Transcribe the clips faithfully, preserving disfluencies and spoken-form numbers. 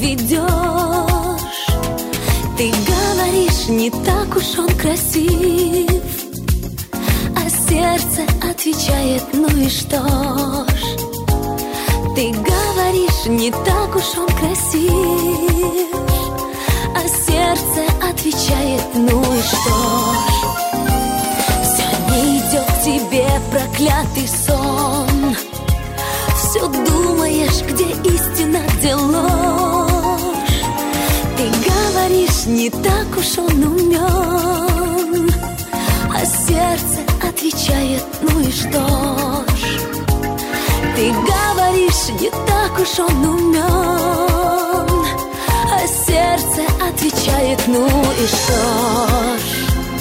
ведешь. Ты говоришь, не так уж он красив, а сердце отвечает, ну и что ж. Ты говоришь, не так уж он красив, а сердце отвечает, ну и что ж. Все не идет к тебе, проклятый сон. Все думаешь, где истина, где ложь. Ты говоришь, не так уж он умен, а сердце отвечает, ну и что ж. Ты говоришь, не так уж он умен, а сердце отвечает, ну и что ж.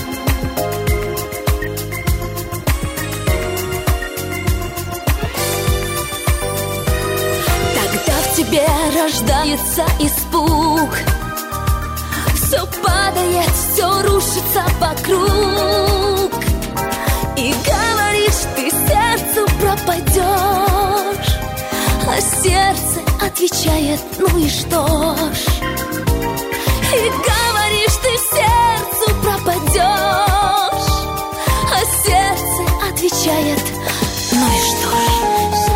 Тогда в тебе рождается испуг, все падает, все рушится вокруг. И говоришь, ты сердцу пропадешь, а сердце отвечает, ну и что ж. И говоришь, ты сердцу пропадешь, а сердце отвечает, ну и что ж.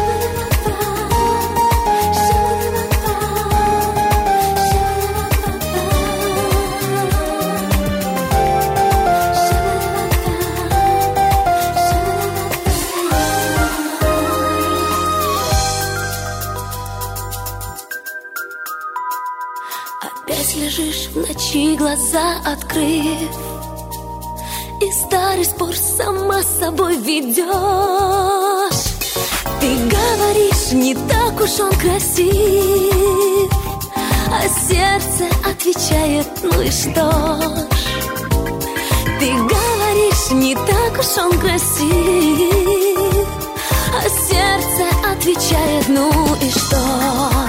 Опять лежишь в ночи, глаза открыв, и старый спор сама с собой ведешь. Ты говоришь, не так уж он красив, а сердце отвечает, ну и что ж. Ты говоришь, не так уж он красив, а сердце отвечает, ну и что ж.